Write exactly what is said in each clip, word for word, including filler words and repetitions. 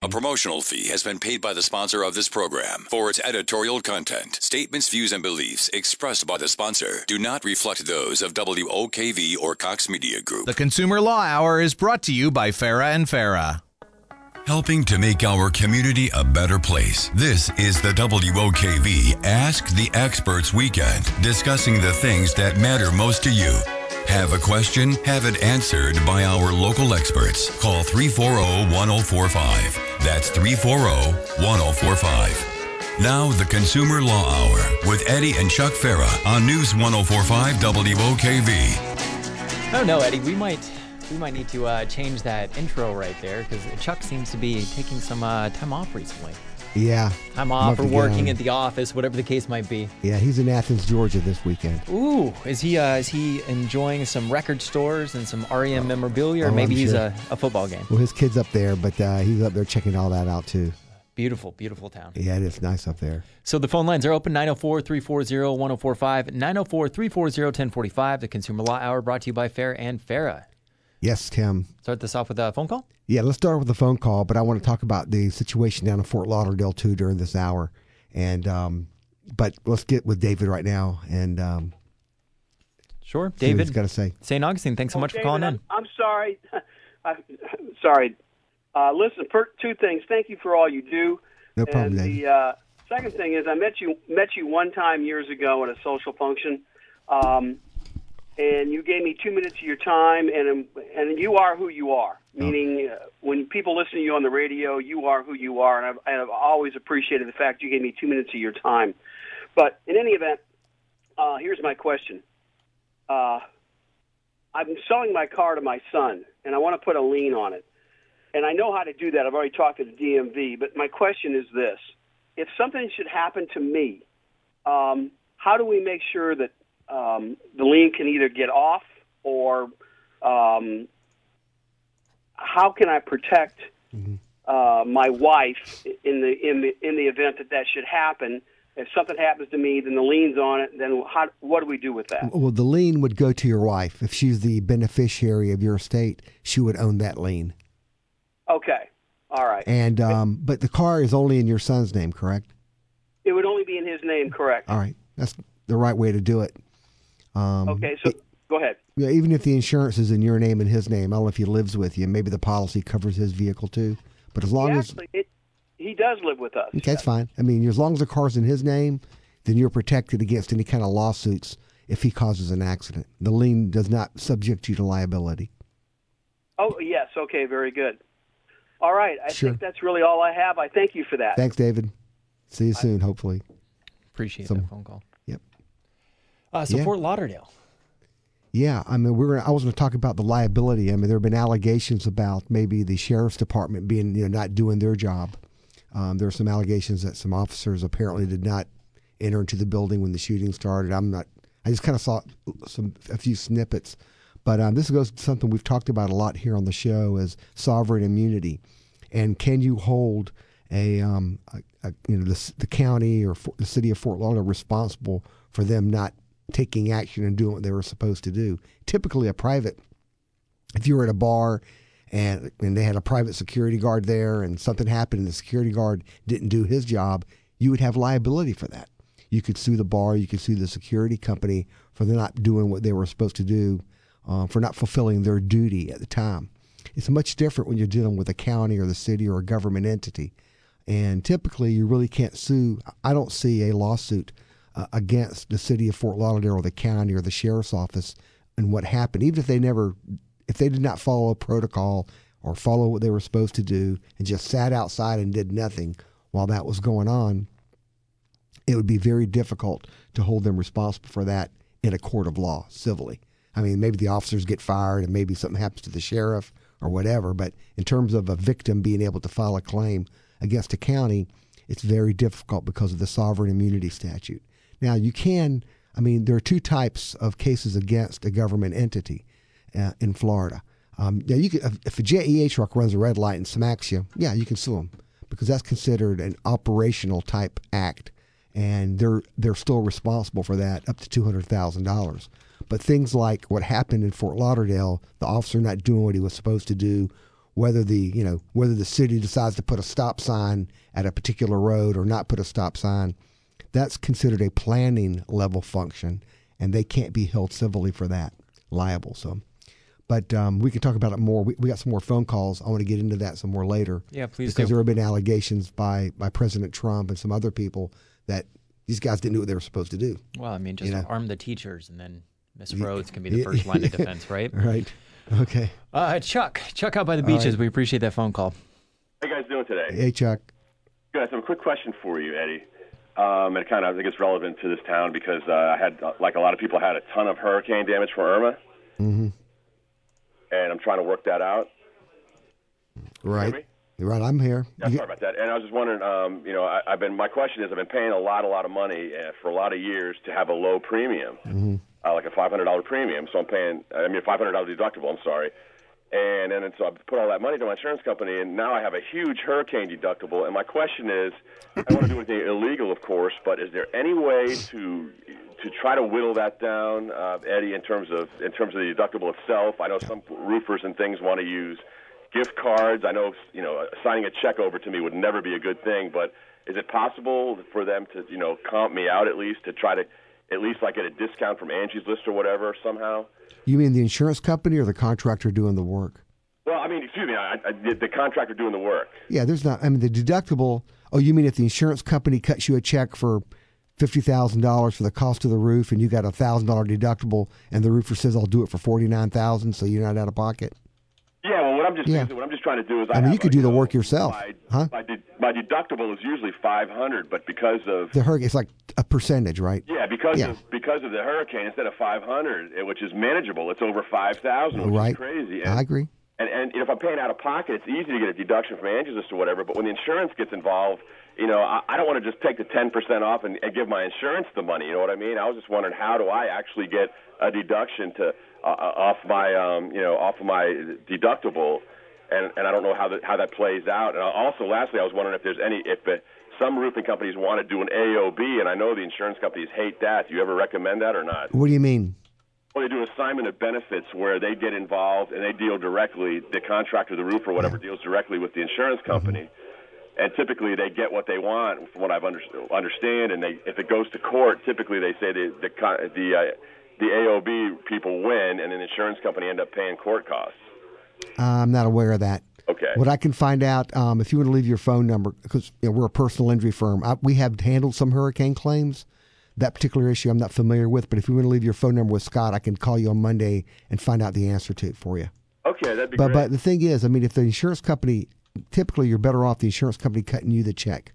A promotional fee has been paid by the sponsor of this program for its editorial content. Statements, views, and beliefs expressed by the sponsor do not reflect those of W O K V or Cox Media Group. The Consumer Law Hour is brought to you by Farah and Farah. Helping to make our community a better place. This is the W O K V Ask the Experts Weekend, discussing the things that matter most to you. Have a question? Have it answered by our local experts. Call three four zero, one zero four five. That's three four zero, one zero four five. Now, the Consumer Law Hour with Eddie and Chuck Farah on News one oh four point five W O K V. I don't know, Eddie. We might we might need to uh, change that intro right there because Chuck seems to be taking some uh, time off recently. Yeah. Time off or working at the office, whatever the case might be. Yeah, he's in Athens, Georgia this weekend. Ooh, is he uh, is he enjoying some record stores and some R E M memorabilia, or oh, maybe I'm he's sure. a, a football game? Well, his kid's up there, but uh, he's up there checking all that out, too. Beautiful, beautiful town. Yeah, it is nice up there. So the phone lines are open, nine oh four, three four zero, one oh four five, nine oh four, three four zero, one oh four five. The Consumer Law Hour brought to you by Fair and Farah. Yes, Tim. Start this off with a phone call? Yeah, let's start with a phone call, but I want to talk about the situation down in Fort Lauderdale, too, during this hour. And um, But let's get with David right now. And um, Sure. see what David, he's got to say. Saint Augustine, thanks so Oh, much David, for calling I'm, in. I'm sorry. I'm sorry. Uh, listen, for two things. Thank you for all you do. No problem, and David. the uh, second thing is I met you met you one time years ago at a social function, um, and you gave me two minutes of your time, and and you are who you are. Meaning, uh, when people listen to you on the radio, you are who you are, and I've, and I've always appreciated the fact you gave me two minutes of your time. But in any event, uh, here's my question. Uh, I'm selling my car to my son, and I want to put a lien on it. And I know how to do that. I've already talked to the D M V. But my question is this. If something should happen to me, um, how do we make sure that um, the lien can either get off or um, how can I protect Mm-hmm. uh, my wife in the, in, the, in the event that that should happen? If something happens to me, then the lien's on it. Then how, what do we do with that? Well, the lien would go to your wife. If she's the beneficiary of your estate, she would own that lien. Okay. All right. And um, But the car is only in your son's name, correct? It would only be in his name, correct? All right. That's the right way to do it. Um, Okay, so go ahead. Yeah, even if the insurance is in your name and his name, I don't know if he lives with you. Maybe the policy covers his vehicle too. But as long He as actually, it, he does live with us. okay, that's fine. I mean, as long as the car's in his name, then you're protected against any kind of lawsuits if he causes an accident. The lien does not subject you to liability. Oh, yes. Okay, very good. All right. I Sure. think that's really all I have. I thank you for that. Thanks, David. See you soon, hopefully. Appreciate Some- that phone call. Yep. Uh, so Yeah. Fort Lauderdale. Yeah, I mean, we're. I was going to talk about the liability. I mean, there have been allegations about maybe the sheriff's department being, you know, not doing their job. Um, there are some allegations that some officers apparently did not enter into the building when the shooting started. I'm not. I just kind of saw some a few snippets, but um, this goes to something we've talked about a lot here on the show: is sovereign immunity, and can you hold a, um, a, a you know the, the county or for, the city of Fort Lauderdale responsible for them not taking action and doing what they were supposed to do? Typically, a private, if you were at a bar and and they had a private security guard there and something happened and the security guard didn't do his job, you would have liability for that. You could sue the bar, you could sue the security company for not doing what they were supposed to do, uh, for not fulfilling their duty at the time. It's much different when you're dealing with a county or the city or a government entity. And typically, you really can't sue. I don't see a lawsuit uh, against the city of Fort Lauderdale or the county or the sheriff's office and what happened, even if they never, if they did not follow a protocol or follow what they were supposed to do and just sat outside and did nothing while that was going on. It would be very difficult to hold them responsible for that in a court of law, civilly. I mean, maybe the officers get fired and maybe something happens to the sheriff or whatever, but in terms of a victim being able to file a claim against a county, it's very difficult because of the sovereign immunity statute. Now, you can, I mean, there are two types of cases against a government entity uh, in Florida. Um, now, you can, if a J E A truck runs a red light and smacks you, yeah, you can sue them because that's considered an operational type act, and they're they're still responsible for that up to two hundred thousand dollars. But things like what happened in Fort Lauderdale, the officer not doing what he was supposed to do whether the you know whether the city decides to put a stop sign at a particular road or not put a stop sign, that's considered a planning level function, and they can't be held civilly for that, liable. So, but um, we can talk about it more. We, we got some more phone calls. I want to get into that some more later. Yeah, please because do. there have been allegations by by President Trump and some other people that these guys didn't do what they were supposed to do. Well, I mean, just You know? arm the teachers, and then Miss Rhodes can be the first line of defense, right? Right. Okay. Uh, Chuck, Chuck out by the beaches. right. We appreciate that phone call. How you guys doing today? Hey, Chuck. Good. I have a quick question for you, Eddie. Um, and it kind of, I think it's relevant to this town because uh, I had, uh, like a lot of people, had a ton of hurricane damage from Irma. Mm-hmm. And I'm trying to work that out. Right. me? Right. I'm here. Yeah, You- sorry about that. And I was just wondering, um, you know, I, I've been. My question is, I've been paying a lot, a lot of money uh, for a lot of years to have a low premium, Mm-hmm. uh, like a five hundred dollar premium. So I'm paying, I mean, a five hundred dollar deductible. I'm sorry. And then so I put all that money to my insurance company, and now I have a huge hurricane deductible. And my question is, I don't want to do anything illegal, of course, but is there any way to to try to whittle that down, uh, Eddie, in terms of in terms of the deductible itself? I know some roofers and things want to use gift cards. I know, you know, signing a check over to me would never be a good thing, but is it possible for them to, you know, comp me out at least to try to at least like get a discount from Angie's List or whatever somehow? You mean the insurance company or the contractor doing the work? Well, I mean, excuse me, I, I, the, the contractor doing the work. Yeah, there's not. I mean, the deductible. Oh, you mean if the insurance company cuts you a check for fifty thousand dollars for the cost of the roof, and you got a thousand dollar deductible, and the roofer says I'll do it for forty nine thousand, so you're not out of pocket? Yeah, well, what I'm just Yeah. what I'm just trying to do is I, I mean, have you could a, do the know, work yourself, My, huh? my, de- my deductible is usually five hundred, but because of The hurricane, it's like a percentage, right? yeah, because Yeah. of because of the hurricane, instead of five hundred, eh, which is manageable, it's over five thousand, which Right. is crazy. And, I agree. And, and if I'm paying out of pocket, it's easy to get a deduction from Angie's List or whatever. But when the insurance gets involved, you know, I, I don't want to just take the ten percent off and, and give my insurance the money. You know what I mean? I was just wondering, how do I actually get a deduction to uh, off my, um, you know, off of my deductible? And, and I don't know how that how that plays out. And also, lastly, I was wondering if there's any if uh, some roofing companies want to do an A O B, and I know the insurance companies hate that. Do you ever recommend that or not? What do you mean? Well, they do assignment of benefits where they get involved and they deal directly, the contractor, the roofer, whatever, deals directly with the insurance company. Mm-hmm. And typically they get what they want, from what I've under, understand. And they, if it goes to court, typically they say the the the, uh, the A O B people win, and an insurance company end up paying court costs. Uh, I'm not aware of that. Okay. What I can find out, um, if you want to leave your phone number, because you know, we're a personal injury firm, I, we have handled some hurricane claims. That particular issue I'm not familiar with, but if you want to leave your phone number with Scott, I can call you on Monday and find out the answer to it for you. Okay, that'd be But great. but the thing is, I mean, if the insurance company, typically you're better off the insurance company cutting you the check.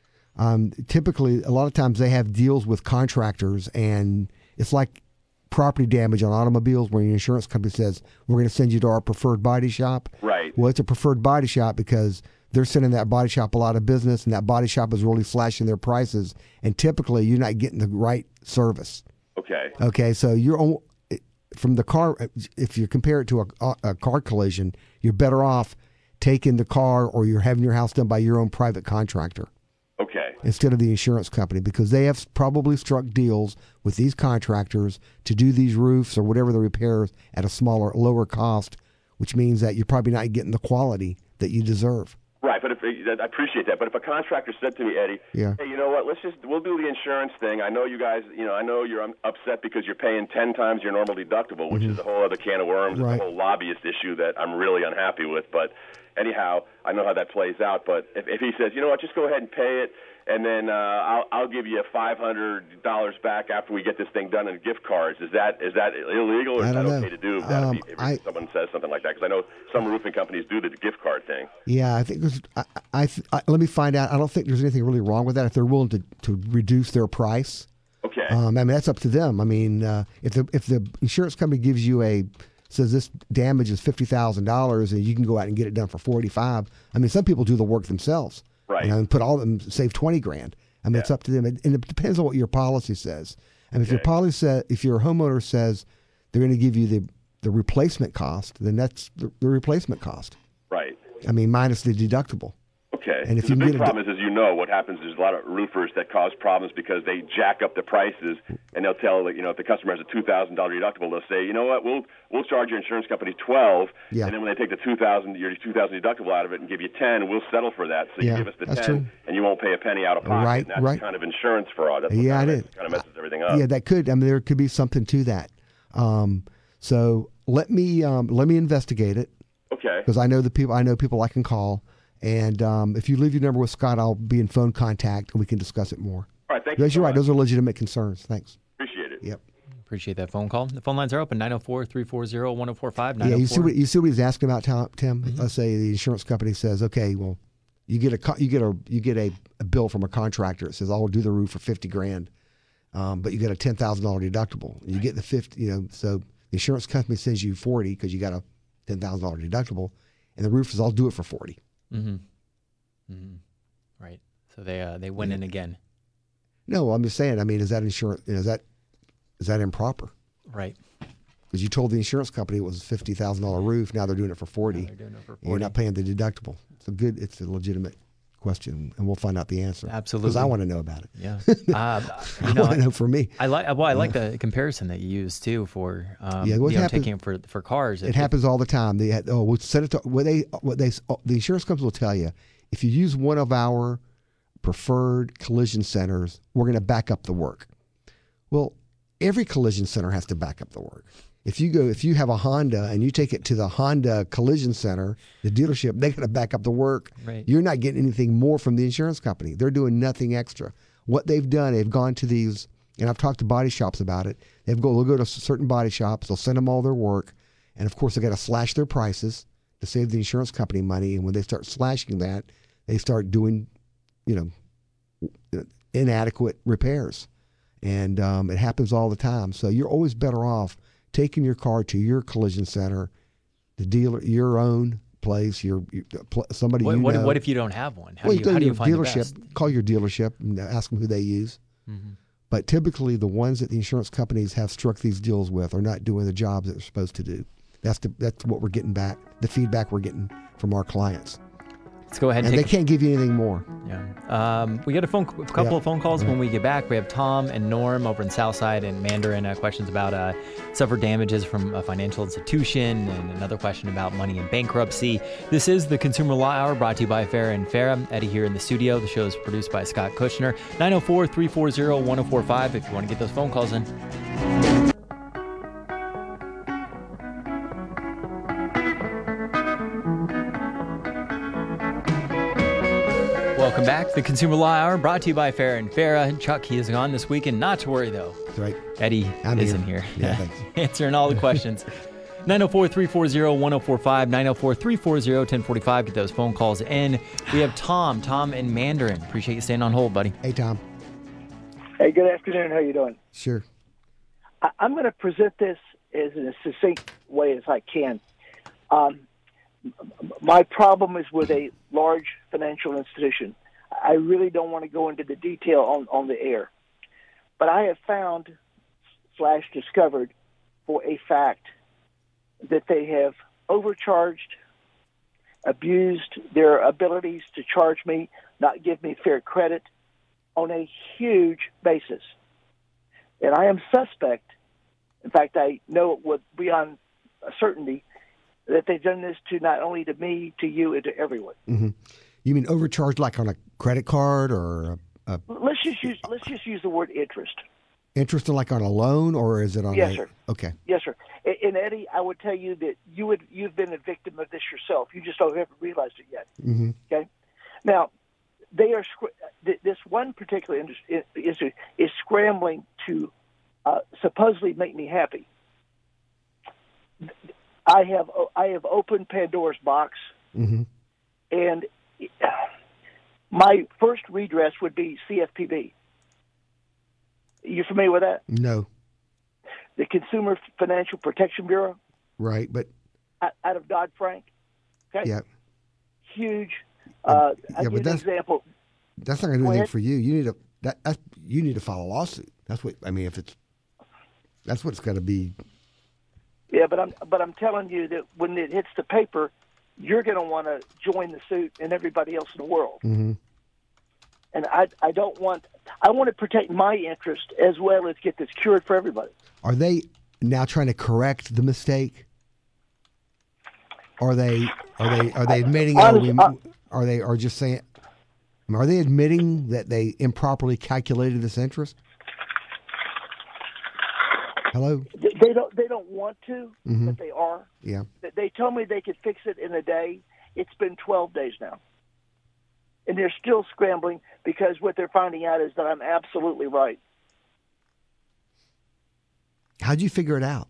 Um, typically, a lot of times they have deals with contractors, and it's like property damage on automobiles where your insurance company says, we're going to send you to our preferred body shop. Right. Well, it's a preferred body shop because they're sending that body shop a lot of business, and that body shop is really slashing their prices, and typically you're not getting the right service. Okay. Okay, so you're on, from the car. If you compare it to a, a car collision, you're better off taking the car, or you're having your house done by your own private contractor Okay. instead of the insurance company, because they have probably struck deals with these contractors to do these roofs or whatever the repairs at a smaller, lower cost, which means that you're probably not getting the quality that you deserve. Right, but if I appreciate that. But if a contractor said to me, Eddie, Yeah. hey, you know what? Let's just we'll do the insurance thing. I know you guys, you know, I know you're um, upset because you're paying ten times your normal deductible, which is a whole other can of worms. Right. It's a whole lobbyist issue that I'm really unhappy with. But anyhow, I know how that plays out. But if, if he says, you know what, just go ahead and pay it, and then uh, I'll I'll give you five hundred dollars back after we get this thing done in gift cards. Is that is that illegal, or I is that don't okay know. to do if, that, Um, if, if I- someone says something like that? Because I know some roofing companies do the gift card thing. Yeah, I think there's, I, I, I let me find out. I don't think there's anything really wrong with that if they're willing to, to reduce their price. Okay. Um, I mean, that's up to them. I mean, uh, if the if the insurance company gives you a says this damage is fifty thousand dollars and you can go out and get it done for forty five. I mean, some people do the work themselves, Right. You know, and put all of them save twenty grand. I mean, it's up to them, and and it depends on what your policy says. I mean, if your Okay. policy says, if your homeowner says they're going to give you the the replacement cost, then that's the, the replacement cost. Right. I mean, minus the deductible. Okay. And if the you can big get a- problem is, as you know, what happens is a lot of roofers that cause problems because they jack up the prices, and they'll tell, like, you know, if the customer has a two thousand dollars deductible, they'll say, you know what, we'll we'll charge your insurance company twelve, Yeah. and then when they take the two thousand your two thousand deductible out of it and give you ten, we'll settle for that. So Yeah, you give us the that's ten, true. and you won't pay a penny out of pocket. Right, and that's right. kind of insurance fraud. That's what Yeah, kind it of, is. kind of messes everything up. Yeah, that could. I mean, there could be something to that. Um, so let me um, let me investigate it Okay. because I know the people. I know people I can call. And um, if you leave your number with Scott, I'll be in phone contact and we can discuss it more. All right, thank you Because so you're right; much. those are legitimate concerns. Thanks. Appreciate it. Yep. Appreciate that phone call. The phone lines are open, nine oh four, three four zero, one oh four five. Yeah, you see what you see what he's asking about, Tom- Tim. Mm-hmm. Let's say the insurance company says, "Okay, well, you get a co- you get a you get a, a bill from a contractor. It says I'll do the roof for fifty grand, um, but you get a ten thousand dollar deductible. You get the fifty, you know. So the insurance company sends you forty because you got a ten thousand dollar deductible, and the roof says I'll do it for forty. Mm-hmm. Mm-hmm. Right. So they uh, they went Yeah. in again. No, I'm just saying. I mean, is that insurance? You know, is that is that improper? Right. Because you told the insurance company it was a fifty thousand dollar roof. Now they're doing it for forty. Now they're doing it for And you're forty. not paying the deductible. It's a good. It's a legitimate question, and we'll find out the answer. Absolutely. Because I want to know about it. Yeah. Uh, you I know, want to know for me. I like well, I like the comparison that you use too for um, Yeah, what you know, happens- taking it for for cars. It happens all the time. They had, oh, we'll send it to what they what they oh, the insurance companies will tell you. If you use one of our preferred collision centers, we're going to back up the work. Well, every collision center has to back up the work. If you go, if you have a Honda and you take it to the Honda Collision Center, the dealership, they're going to back up the work. Right. You're not getting anything more from the insurance company. They're doing nothing extra. What they've done, they've gone to these, and I've talked to body shops about it. They've go, they'll go to certain body shops, they'll send them all their work, and of course they got to slash their prices to save the insurance company money. And when they start slashing that, they start doing, you know, inadequate repairs, and um, it happens all the time. So you're always better off taking your car to your collision center, the dealer, your own place, your, your somebody What, you what, know. what if you don't have one? How well, do you you, go how to do your you find the dealership, best? call your dealership and ask them who they use. Mm-hmm. But typically, the ones that the insurance companies have struck these deals with are not doing the jobs that they're supposed to do. That's the that's what we're getting back, the feedback we're getting from our clients. Let's go ahead and, And they take. can't give you anything more. Yeah. Um, we got a phone, a couple Yeah. of phone calls Right. when we get back. We have Tom and Norm over in Southside and Mandarin. Uh, questions about uh, suffered damages from a financial institution, and another question about money in bankruptcy. This is the Consumer Law Hour, brought to you by Farah and Farah. Eddie here in the studio. The show is produced by Scott Kushner. nine oh four, three four zero, one oh four five if you want to get those phone calls in. Welcome back. The Consumer Law Hour, brought to you by Farah and Farah. Chuck, he is gone this weekend. Not to worry, though. That's right. Eddie I'm isn't here. here. Yeah, thanks. Answering all the questions. nine oh four, three four zero, one oh four five, nine oh four, three four zero, one oh four five. Get those phone calls in. We have Tom, Tom in Mandarin. Appreciate you staying on hold, buddy. Hey, Tom. Hey, good afternoon. How you doing? Sure. I, I'm going to present this as in a succinct way as I can. Um, m- my problem is with a large financial institution. I really don't want to go into the detail on, on the air, but I have found slash discovered for a fact that they have overcharged, abused their abilities to charge me, not give me fair credit on a huge basis. And I am suspect, in fact, I know it with beyond a certainty, that they've done this to not only to me, to you, and to everyone. Mm-hmm. You mean overcharged like on a credit card or a, a Let's just use let's just use the word interest. interest like on a loan, or is it on Yes, a... sir. Okay. Yes, sir. And, and Eddie, I would tell you that you would you've been a victim of this yourself. You just don't haven't realized it yet. Mm-hmm. Okay. Now, they are scr- th- this one particular industry is is scrambling to uh, supposedly make me happy. I have I have opened Pandora's box, Mm-hmm. and my first redress would be C F P B. You familiar with that? No. The Consumer Financial Protection Bureau, Right, but out out of Dodd-Frank. Okay. yeah, Huge. Uh, yeah, I'll but give you an that's- example. that's not going to do Go anything ahead. for you. You need to that that's, you need to file a lawsuit. That's what I mean. If it's that's what it's got to be. Yeah, but I'm but I'm telling you that when it hits the paper, you're going to want to join the suit and everybody else in the world. Mm-hmm. And I, I don't want, I want to protect my interest as well as get this cured for everybody. Are they now trying to correct the mistake? Are they, are they, are they admitting, Honestly, oh, we, are they, are just saying, are they admitting that they improperly calculated this interest? Hello? They don't, they don't want to, Mm-hmm. but they are. Yeah. They told me they could fix it in a day. It's been twelve days now. And they're still scrambling because what they're finding out is that I'm absolutely right. How'd you figure it out?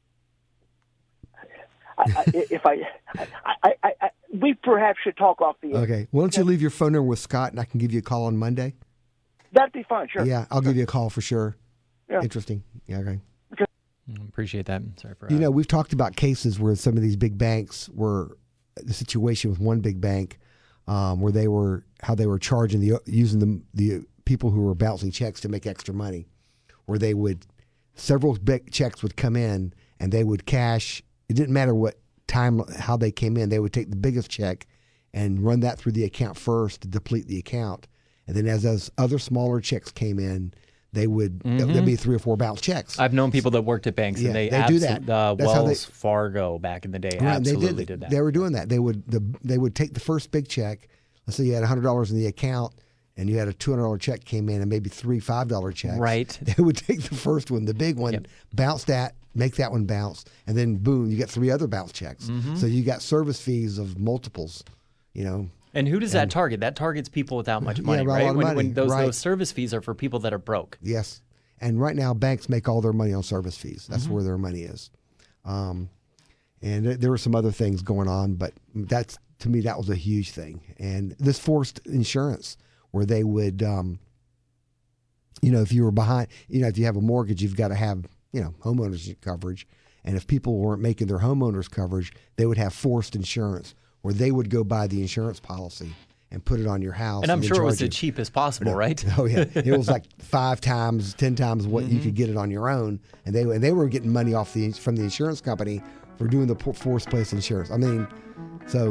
I, I, if I, I, I, I, we perhaps should talk off the air. Okay. Why don't you leave your phone number with Scott and I can give you a call on Monday? That'd be fine, sure. Yeah, I'll give you a call for sure. Yeah. Interesting. Yeah, okay. Appreciate that. Sorry for You uh, know, we've talked about cases where some of these big banks were, the situation with one big bank, um, where they were, how they were charging the, using the, the people who were bouncing checks to make extra money, where they would, several big checks would come in and they would cash. It didn't matter what time, how they came in. They would take the biggest check and run that through the account first to deplete the account. And then as those other smaller checks came in, they would, mm-hmm. there'd be three or four bounce checks. I've known people that worked at banks Yeah, and they, they do that. Uh, That's how Wells they- Fargo back in the day Right, absolutely they did, did that. They were doing that. They would the, they would take the first big check. Let's say you had one hundred dollars in the account and you had a two hundred dollars check came in and maybe three five dollar checks. Right. They would take the first one, the big one, Yep. bounce that, make that one bounce, and then boom, you get three other bounce checks. Mm-hmm. So you got service fees of multiples, you know. And who does that target? That targets people without much Yeah, money, right, a right? lot of When, money, when those, right. those service fees are for people that are broke. Yes. And right now, banks make all their money on service fees. That's Mm-hmm. where their money is. Um, and th- there were some other things going on, but that's, to me, that was a huge thing. And this forced insurance where they would, um, you know, if you were behind, you know, if you have a mortgage, you've got to have, you know, homeowners coverage. And if people weren't making their homeowners coverage, they would have forced insurance where they would go buy the insurance policy and put it on your house. And I'm then sure it was charge the you. cheapest possible, right? Oh yeah, it was like five times, ten times what you could get it on your own, and they and they were getting money off the from the insurance company for doing the forced place insurance. I mean, so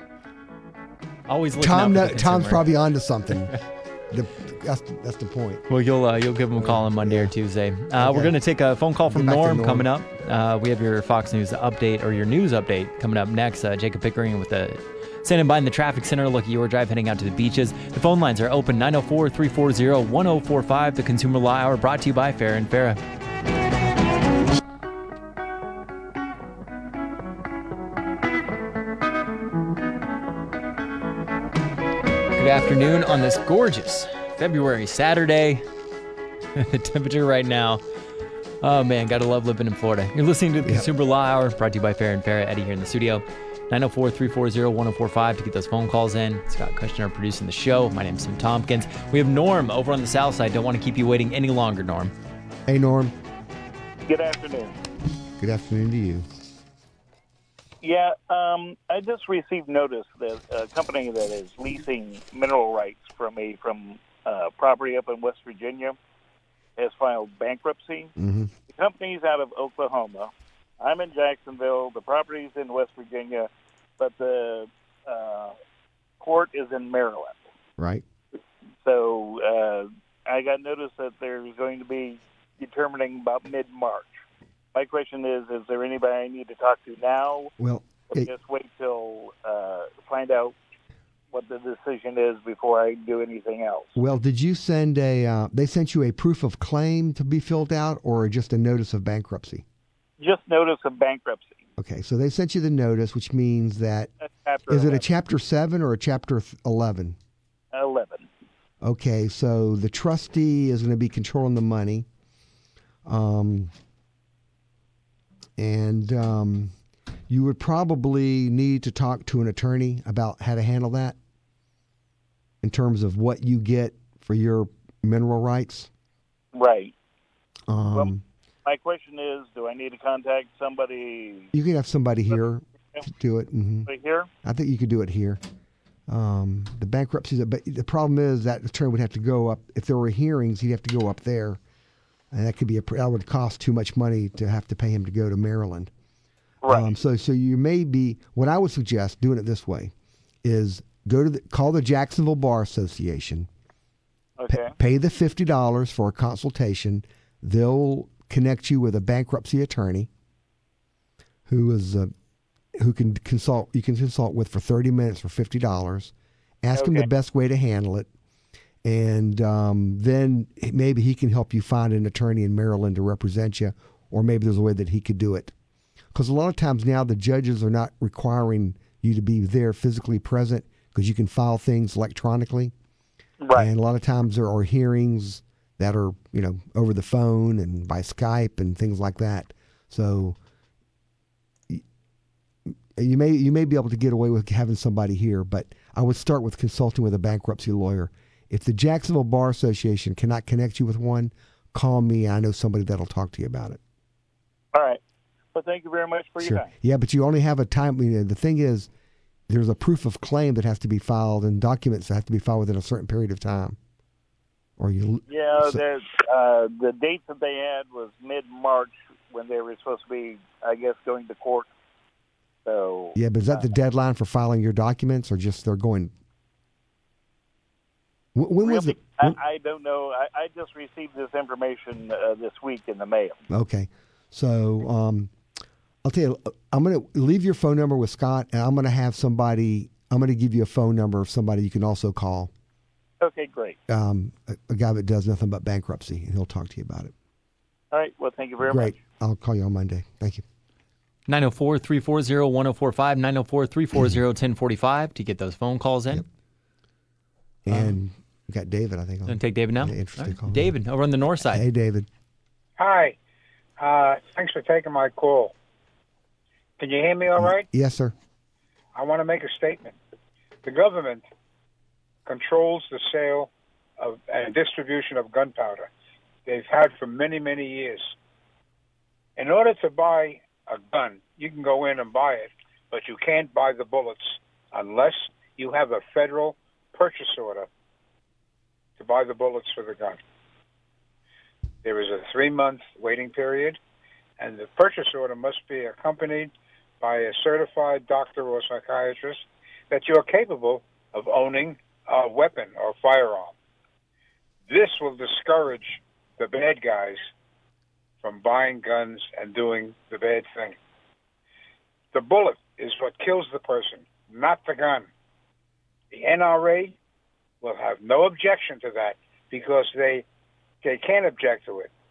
Always looking Tom, out no, for the Tom's consumer. probably onto something. the, that's that's the point. Well, you'll uh, you'll give them a call on Monday or Tuesday. Uh, Okay. We're going to take a phone call from Get back to Norm, Norm. coming up. Uh, we have your Fox News update or your news update coming up next. Uh, Jacob Pickering with the standing by in the traffic center. Look at your drive heading out to the beaches. The phone lines are open nine oh four, three four zero, one oh four five. The Consumer Law Hour brought to you by Farah and Farah. Good afternoon on this gorgeous February Saturday. The temperature right now. Oh man, gotta love living in Florida. You're listening to the Yep. Consumer Law Hour, brought to you by Farah and Farah. Eddie here in the studio. nine oh four, three four zero, one oh four five to get those phone calls in. Scott Kushner producing the show. My name's Tim Tompkins. We have Norm over on the south side. Don't want to keep you waiting any longer, Norm. Hey Norm, Good afternoon. good afternoon to you. Yeah, um, I just received notice that a company that is leasing mineral rights from a from uh, property up in West Virginia has filed bankruptcy. Mm-hmm. The company's out of Oklahoma. I'm in Jacksonville. The property's in West Virginia, but the uh, court is in Maryland. Right. So uh, I got notice that they're going to be determining about mid-March. My question is, is there anybody I need to talk to now? Well, Or it, just wait till uh, find out what the decision is before I do anything else. well, did you send a? Uh, they sent you a proof of claim to be filled out, or just a notice of bankruptcy? Just notice of bankruptcy. Okay, so they sent you the notice, which means that That's chapter is it a eleven. chapter seven or a chapter eleven? eleven. Okay, so the trustee is going to be controlling the money. Um, and um, you would probably need to talk to an attorney about how to handle that in terms of what you get for your mineral rights. Right. Um, Well- My question is, do I need to contact somebody you could have somebody here to do it. hmm here? I think you could do it here. Um, the bankruptcy, but the problem is that attorney would have to go up. If there were hearings, he'd have to go up there, and that could be a that would cost too much money to have to pay him to go to Maryland. Right. Um, so, so you may be. What I would suggest doing it this way is go to the, call the Jacksonville Bar Association. Okay. Pa- pay the fifty dollars for a consultation. They'll connect you with a bankruptcy attorney who is a, who can consult. You can consult with for thirty minutes for fifty dollars. Ask him Okay. the best way to handle it, and um, then maybe he can help you find an attorney in Maryland to represent you, or maybe there's a way that he could do it. Because a lot of times now the judges are not requiring you to be there physically present because you can file things electronically. Right. And a lot of times there are hearings that are, you know, over the phone and by Skype and things like that. So y- you may you may be able to get away with having somebody here, but I would start with consulting with a bankruptcy lawyer. If the Jacksonville Bar Association cannot connect you with one, call me. I know somebody that'll talk to you about it. All right. Well, thank you very much for Sure. your time. Yeah, but you only have a time. You know, the thing is, there's a proof of claim that has to be filed and documents that have to be filed within a certain period of time. Or you. Yeah, so- there's, uh, the date that they had was mid-March when they were supposed to be, I guess, going to court. So Yeah, but is that the deadline for filing your documents, or just they're going? Wh- When was really, it? when- I, I don't know. I, I just received this information uh, this week in the mail. Okay, so um, I'll tell you. I'm going to leave your phone number with Scott, and I'm going to have somebody. I'm going to give you a phone number of somebody you can also call. Okay, great. Um, a, a guy that does nothing but bankruptcy, and he'll talk to you about it. All right. Well, thank you very Great. much. I'll call you on Monday. Thank you. nine oh four, three four zero, one oh four five, nine oh four, three four zero, one oh four five to get those phone calls in. Yep. And we got David, I think. On. Gonna take David now? Yeah, interesting All right. call. David, over on the north side. Hey, David. Hi. Uh, thanks for taking my call. Can you hear me all right? Yes, sir. I want to make a statement. The government controls the sale of and distribution of gunpowder. They've had for many, many years. In order to buy a gun, you can go in and buy it, but you can't buy the bullets unless you have a federal purchase order to buy the bullets for the gun. There is a three-month waiting period, and the purchase order must be accompanied by a certified doctor or psychiatrist that you're capable of owning a weapon or firearm. This will discourage the bad guys from buying guns and doing the bad thing. The bullet is what kills the person, not the gun. The N R A will have no objection to that because they they can't object to it.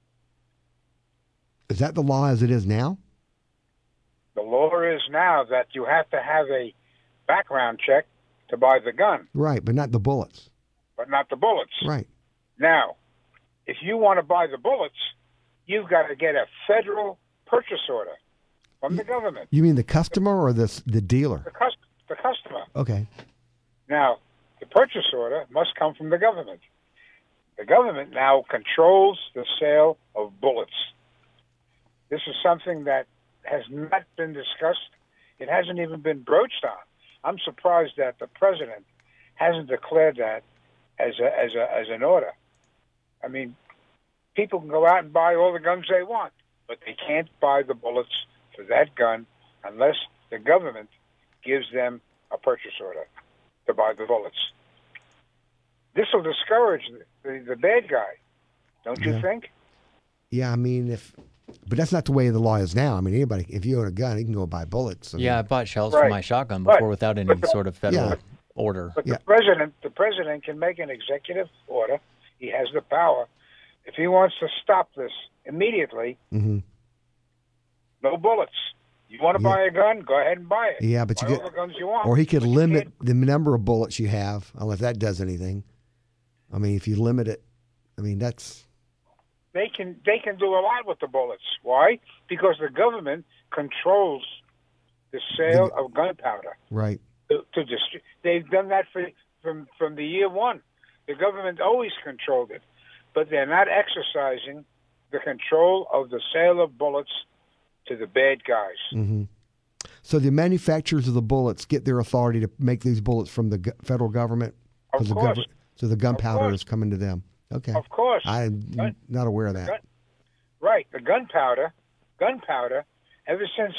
Is that the law as it is now? The law is now that you have to have a background check to buy the gun, Right, but not the bullets. but not the bullets. Right. Now, if you want to buy the bullets, you've got to get a federal purchase order from the government, You mean the customer or the the dealer? the, cus- the customer. Okay. Now, the purchase order must come from the government. The government now controls the sale of bullets. This is something that has not been discussed. It hasn't even been broached on. I'm surprised that the president hasn't declared that as a, as a, as an order. I mean, people can go out and buy all the guns they want, but they can't buy the bullets for that gun unless the government gives them a purchase order to buy the bullets. This will discourage the, the, the bad guy, don't you Yeah. think? Yeah, I mean, if, but that's not the way the law is now. I mean, anybody, if you own a gun, you can go buy bullets. I mean, Yeah, I bought shells for Right. my shotgun But- before without any but the- sort of federal Yeah. order. But Yeah. the president, the president can make an executive order. He has the power. If he wants to stop this immediately, Mhm. no bullets. You want to Yeah. buy a gun? Go ahead and buy it. Yeah, but you buy get, all the guns you want. or he could But you limit can't- the number of bullets you have. I don't know if that does anything. I mean, if you limit it, I mean, that's, They can they can do a lot with the bullets. Why? Because the government controls the sale of gunpowder. right. To, to distri- they've done that for, from from the year one. The government always controlled it, but they're not exercising the control of the sale of bullets to the bad guys. hmm So the manufacturers of the bullets get their authority to make these bullets from the go- federal government? Of 'Cause the course. government, so the gunpowder course. is coming to them. Okay. Of course. I'm Gun- not aware of that. gun- Right, the gunpowder, gunpowder. Ever since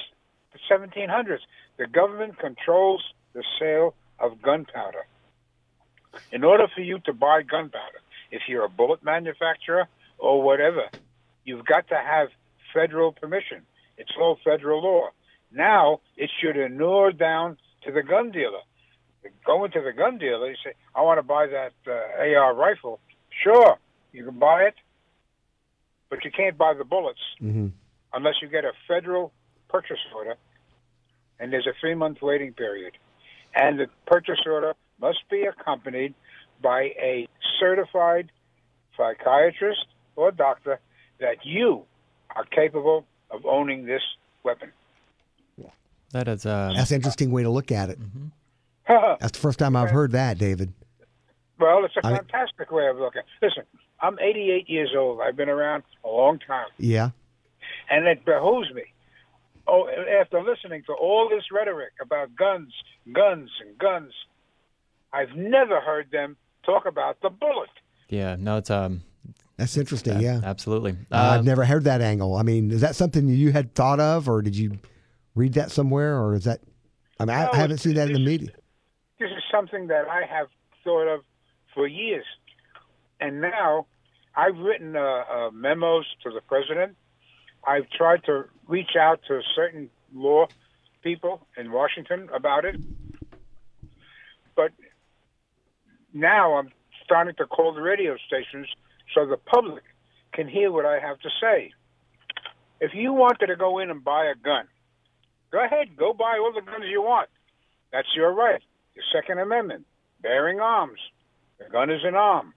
the seventeen hundreds. The government controls the sale of gunpowder. In order for you to buy gunpowder, if you're a bullet manufacturer or whatever, you've got to have federal permission. It's all federal law. Now, it should inure down to the gun dealer. You go into the gun dealer, you say, I want to buy that uh, A R rifle. Sure, you can buy it, but you can't buy the bullets Mm-hmm. unless you get a federal purchase order, and there's a three-month waiting period. And the purchase order must be accompanied by a certified psychiatrist or doctor that you are capable of owning this weapon. That is uh, That's an interesting way to look at it. Mm-hmm. That's the first time I've heard that, David. Well, it's a I- fantastic way of looking. Listen, I'm eighty-eight years old. I've been around a long time. Yeah. And it behooves me, oh, after listening to all this rhetoric about guns, guns, and guns, I've never heard them talk about the bullet. yeah, no, it's um, That's interesting, yeah. absolutely. Uh, I've Um, never heard that angle. I mean, is that something you had thought of, or did you read that somewhere, or is that, I mean, I, No, I haven't it's- seen that in the media. This is something that I have thought of for years. And now I've written uh, uh, memos to the president. I've tried to reach out to certain law people in Washington about it. But now I'm starting to call the radio stations so the public can hear what I have to say. If you wanted to go in and buy a gun, go ahead, go buy all the guns you want. That's your right. The Second Amendment, bearing arms. The gun is an arm.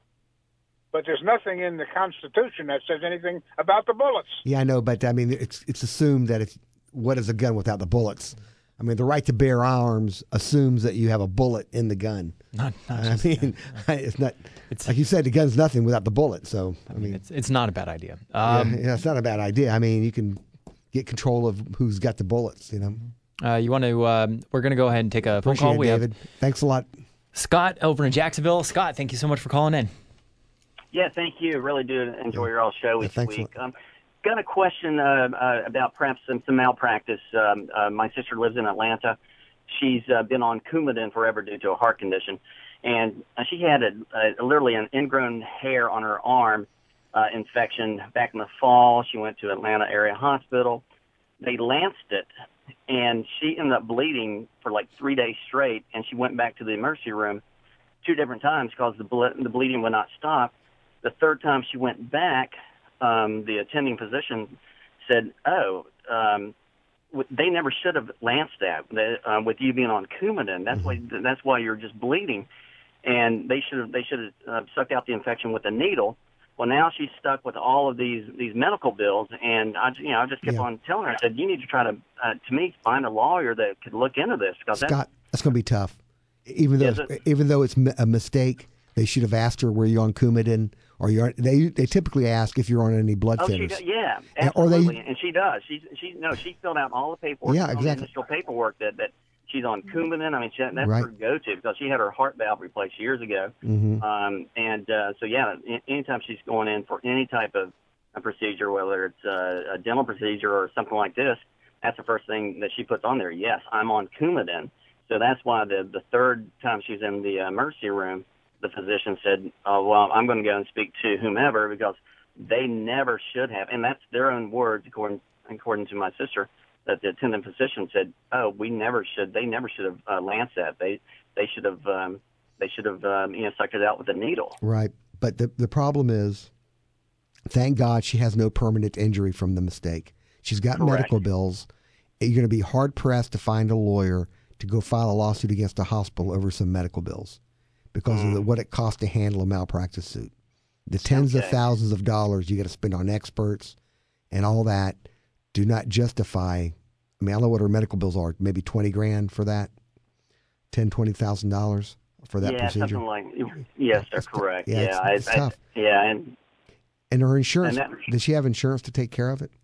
But there's nothing in the Constitution that says anything about the bullets. Yeah, I know, but I mean, it's it's assumed that if what is a gun without the bullets? I mean, the right to bear arms assumes that you have a bullet in the gun. not, not I just, mean, it's not. It's- like you said, the gun's nothing without the bullet. So I I mean, mean, it's it's not a bad idea. yeah, Um, yeah, it's not a bad idea. I mean, you can get control of who's got the bullets. You know. uh, you want to? Um, we're going to go ahead and take a phone Appreciate call. it, We David. Thanks a lot. have Scott over in Jacksonville. Scott, thank you so much for calling in. Yeah, thank you. Really do enjoy your all show Yeah, each thanks a week. Um, got a question uh, uh, about perhaps some, some malpractice. Um, uh, my sister lives in Atlanta. She's uh, been on Coumadin forever due to a heart condition, and uh, she had a, a literally an ingrown hair on her arm uh, infection back in the fall. She went to Atlanta area hospital. They lanced it, and she ended up bleeding for like three days straight, and she went back to the emergency room two different times because the, ble- the bleeding would not stop. The third time she went back, um, the attending physician said, oh, um, w- they never should have lanced that they, uh, with you being on Coumadin. That's why that's why you're just bleeding. And they should have they should have uh, sucked out the infection with a needle. Well, now she's stuck with all of these, these medical bills, and I, you know, I just kept Yeah. on telling her, I said, you need to try to, uh, to me, find a lawyer that could look into this. Because Scott, that's going to be tough. Even though Is it's, it? even though it's a mistake, they should have asked her were you on Coumadin or you're. They they typically ask if you're on any blood Oh, she thinners. does, yeah, And- or they- absolutely, and she does. She she no, she filled out all the paperwork. Yeah, all the exactly. initial paperwork that that she's on Coumadin. I mean, she, that's Right. her go-to because she had her heart valve replaced years ago. Mm-hmm. Um, and uh, so yeah, a- anytime she's going in for any type of a procedure, whether it's a, a dental procedure or something like this, that's the first thing that she puts on there. Yes, I'm on Coumadin. So that's why the the third time she was in the uh, emergency room, the physician said, oh, well, I'm going to go and speak to whomever because they never should have. And that's their own words, according according to my sister, that the attending physician said, oh, we never should. They never should have uh, lanced that. They they should have um, they should have um, you know sucked it out with a needle. Right, but the the problem is, thank God she has no permanent injury from the mistake. She's got Correct. medical bills. You're going to be hard pressed to find a lawyer to go file a lawsuit against a hospital over some medical bills because Mm. of the, what it costs to handle a malpractice suit. The tens of Okay. thousands of dollars you got to spend on experts and all that do not justify. I mean, I don't know what her medical bills are. Maybe twenty grand for that, ten, twenty thousand dollars for that yeah, procedure. something like yes, they're That's t- correct. yeah, Yeah, it's- I, it's I- tough. yeah, and And her insurance, And that- does she have insurance to take care of it?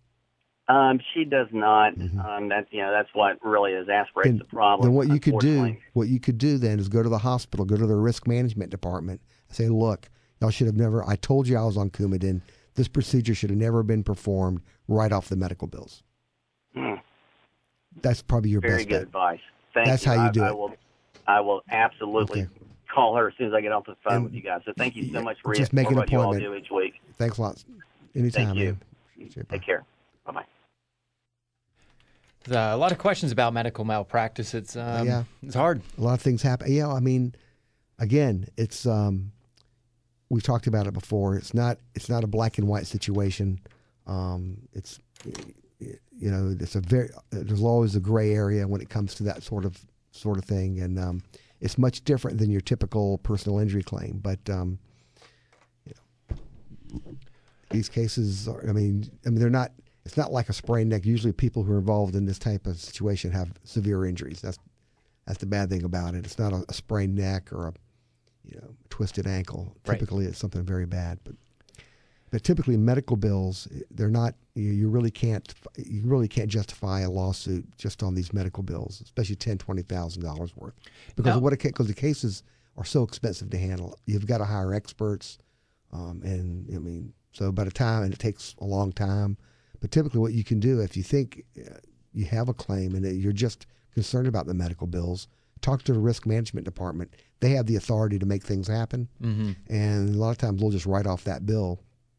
um, she does not. Mhm. Um, that you know, that's what really exasperates Then, the problem. then what you could do, unfortunately. what you could do then is go to the hospital, go to their risk management department, and say, look, y'all should have never, I told you I was on Coumadin. This procedure should have never been performed right off the medical bills. Hmm. that's probably your Very best good bet. advice. Thank That's you. how you I, do I it. will, I will absolutely Okay. call her as soon as I get off the phone And with you guys. So thank you so yeah, much for, just it, make for an what you all appointment. do each week. Thanks a lot. Anytime, Thank you. man. Okay, bye. Take care. Bye-bye. There's uh, a lot of questions about medical malpractice. It's um, Yeah. it's hard. A lot of things happen. Yeah, I mean, again, it's um, we've talked about it before. It's not it's not a black and white situation. Um, it's you know, it's a very there's always a gray area when it comes to that sort of sort of thing, and um, it's much different than your typical personal injury claim. But um, you know, these cases are, I mean, I mean, they're not. It's not like a sprained neck. Usually, people who are involved in this type of situation have severe injuries. That's that's the bad thing about it. It's not a, a sprained neck or a you know twisted ankle. Right. Typically, it's something very bad. But but typically, medical bills, they're not. You, you really can't. You really can't justify a lawsuit just on these medical bills, especially ten, twenty thousand dollars worth, because No. of what it because the cases are so expensive to handle. You've got to hire experts, um, and I mean, so by the time and it takes a long time. But typically what you can do if you think uh, you have a claim and you're just concerned about the medical bills, talk to the risk management department. They have the authority to make things happen. Mm-hmm. And a lot of times they'll just write off that bill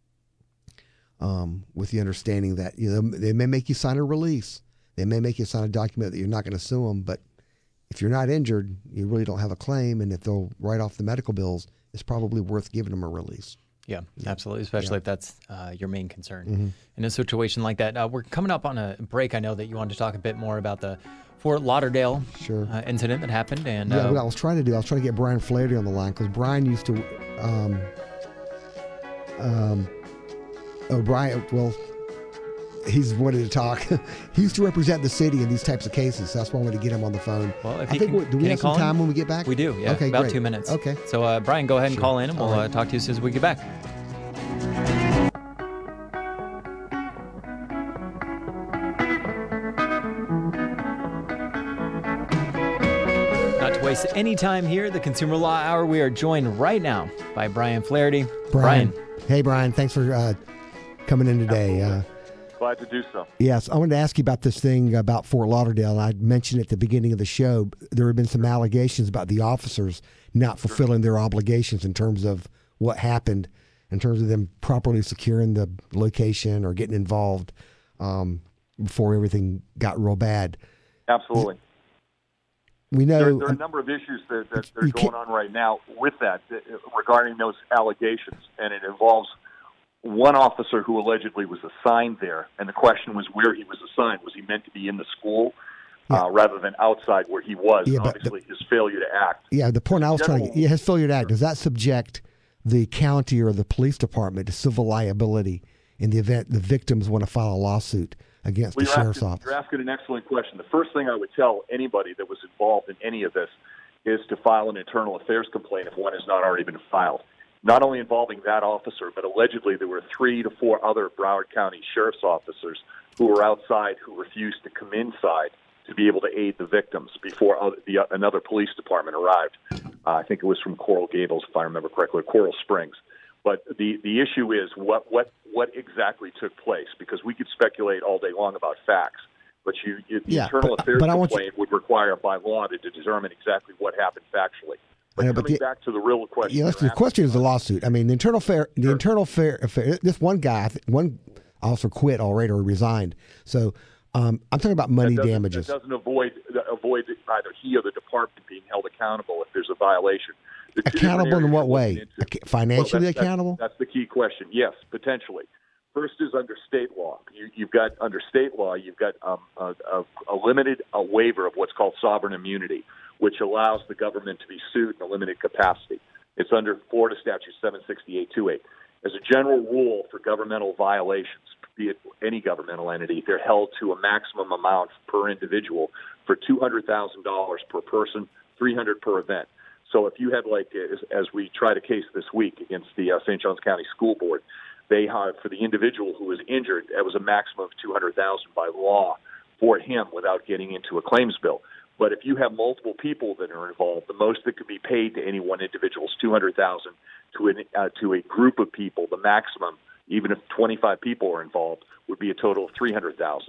um, with the understanding that you know they may make you sign a release. They may make you sign a document that you're not going to sue them. But if you're not injured, you really don't have a claim. And if they'll write off the medical bills, it's probably worth giving them a release. Yeah, absolutely, especially Yeah. if that's uh, your main concern. Mm-hmm. In a situation like that, uh, we're coming up on a break. I know that you wanted to talk a bit more about the Fort Lauderdale Sure. uh, incident that happened. And Yeah, uh, what I was trying to do, I was trying to get Brian Flaherty on the line because Brian used to, um, um, oh, Brian, well, he's wanted to talk. He used to represent the city in these types of cases. So that's why I wanted to get him on the phone. Well, if I he think, can- we- do can we he have some call in? time when we get back? we do, yeah, Okay, about great. two minutes. Okay. So, uh, Brian, go ahead and Sure. call in, and we'll All right. uh, talk to you as soon as we get back. Not to waste any time here, the Consumer Law Hour, we are joined right now by Brian Flaherty. Brian. Hey, Brian, thanks for uh, coming in today. Uh, Glad to do so. Yes, I wanted to ask you about this thing about Fort Lauderdale. I mentioned at the beginning of the show, there have been some allegations about the officers not fulfilling their obligations in terms of what happened, in terms of them properly securing the location or getting involved um, before everything got real bad. Absolutely. We know There, there are a number of issues that, that are You going can't- on right now with that uh, regarding those allegations, and it involves one officer who allegedly was assigned there, and the question was where he was assigned. Was he meant to be in the school Yeah. uh, rather than outside where he was? Yeah, and but obviously, his failure to act. Yeah, the point I was trying to General- get, yeah, his failure to act, does that subject the county or the police department to civil liability in the event the victims want to file a lawsuit against Well, the you're sheriff's asking, office? You're asking an excellent question. The first thing I would tell anybody that was involved in any of this is to file an internal affairs complaint if one has not already been filed. Not only involving that officer, but allegedly there were three to four other Broward County sheriff's officers who were outside who refused to come inside to be able to aid the victims before other, the, another police department arrived. Uh, I think it was from Coral Gables, if I remember correctly, or Coral Springs. But the, the issue is what, what, what exactly took place, because we could speculate all day long about facts. But you, you, the Yeah, internal but- affairs but I want you- complaint would require by law to determine exactly what happened factually. But I know, but coming the- back to the real question, Yeah, you're that's the asking question is the about- lawsuit. I mean, the internal fair, the Sure. internal fair, affair, this one guy, I think one officer quit already or resigned. So um, I'm talking about money that doesn't, damages. That doesn't avoid avoid either he or the department being held accountable if there's a violation. The two different Accountable in areas what you're looking way? into- Ac- Financially Well, that's- that's- accountable? That's the key question. Yes, potentially. First is under state law. You, you've got under state law, you've got um, a, a, a limited a waiver of what's called sovereign immunity, which allows the government to be sued in a limited capacity. It's under Florida Statute seven sixty-eight twenty-eight. As a general rule for governmental violations, be it any governmental entity, they're held to a maximum amount per individual for two hundred thousand dollars per person, three hundred dollars per event. So if you had, like, as, as we tried a case this week against the uh, Saint Johns County School Board, they had, for the individual who was injured, that was a maximum of two hundred thousand dollars by law for him without getting into a claims bill. But if you have multiple people that are involved, the most that could be paid to any one individual is two hundred thousand dollars. To an, uh, to a group of people, the maximum, even if twenty-five people are involved, would be a total of three hundred thousand dollars.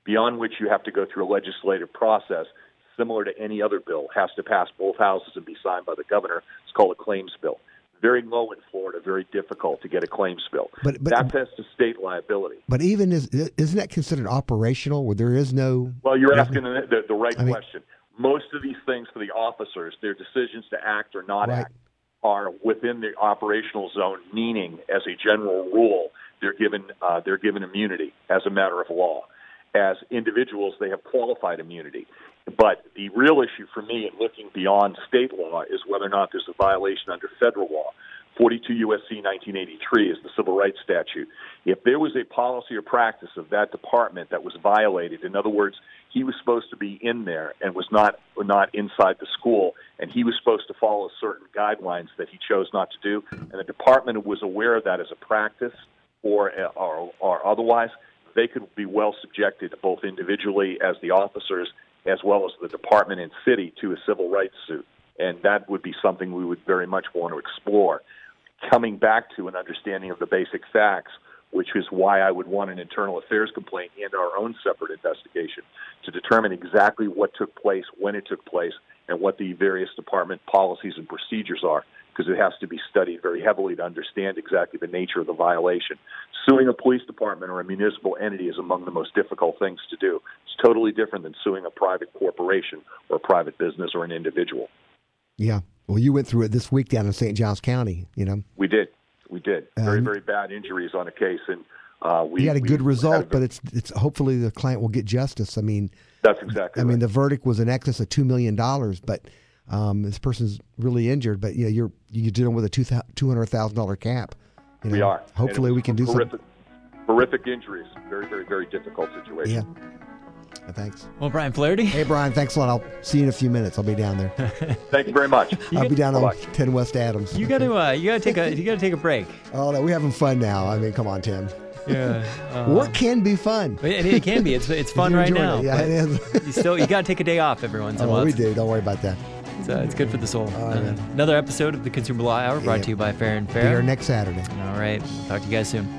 beyond which you have to go through a legislative process similar to any other bill. It has to pass both houses and be signed by the governor. It's called a claims bill. Very low in Florida, very difficult to get a claims bill. But, but That's as to state liability. But even is isn't that considered operational, where there is no? Well, you're asking the, the, the right I mean, question. Most of these things for the officers, their decisions to act or not right. act, are within the operational zone. Meaning, as a general rule, they're given uh, they're given immunity as a matter of law. As individuals, they have qualified immunity. But the real issue for me in looking beyond state law is whether or not there's a violation under federal law. forty-two U S C nineteen eighty-three is the civil rights statute. If there was a policy or practice of that department that was violated, in other words, he was supposed to be in there and was not not inside the school, and he was supposed to follow certain guidelines that he chose not to do, and the department was aware of that as a practice or or, or otherwise, they could be well subjected, both individually as the officers as well as the department and city, to a civil rights suit. And that would be something we would very much want to explore. Coming back to an understanding of the basic facts, which is why I would want an internal affairs complaint and our own separate investigation to determine exactly what took place, when it took place, and what the various department policies and procedures are, because it has to be studied very heavily to understand exactly the nature of the violation. Suing a police department or a municipal entity is among the most difficult things to do. It's totally different than suing a private corporation or a private business or an individual. Yeah. Well, you went through it this week down in Saint Johns County, you know. We did. We did. Very, um, very bad injuries on a case. And uh, we you had a we, good result, a, but it's it's hopefully the client will get justice. I mean, that's exactly I right. mean, the verdict was in excess of two million dollars, but um, this person's really injured. But, you know, you're, you're dealing with a two hundred thousand dollars cap. You know? We are. Hopefully we can do horrific, something. Horrific injuries. Very, very, very difficult situation. Yeah. Thanks. Well, Brian Flaherty. Hey, Brian, thanks a lot. I'll see you in a few minutes. I'll be down there. Thank you very much. I'll get, be down Bye-bye. on ten West Adams. You got to, uh, you got to take a, you got to take a break. Oh no, we're having fun now. I mean, come on, Tim. Yeah. Uh, Work can be fun. It, it can be. It's it's fun right now. It. Yeah, it is. you still you got to take a day off every once in a Oh, while. we do. Don't worry about that. It's, uh, it's good for the soul. All right, uh, man. Another episode of the Consumer Law Hour brought Yeah. to you by Fair and Be Fair. here next Saturday. All right. We'll talk to you guys soon.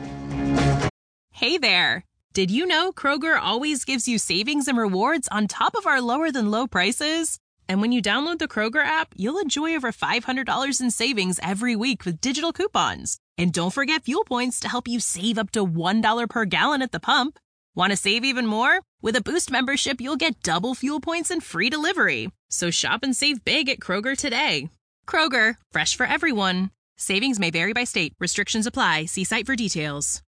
Hey there. Did you know Kroger always gives you savings and rewards on top of our lower than low prices? And when you download the Kroger app, you'll enjoy over five hundred dollars in savings every week with digital coupons. And don't forget fuel points to help you save up to one dollar per gallon at the pump. Want to save even more? With a Boost membership, you'll get double fuel points and free delivery. So shop and save big at Kroger today. Kroger, fresh for everyone. Savings may vary by state. Restrictions apply. See site for details.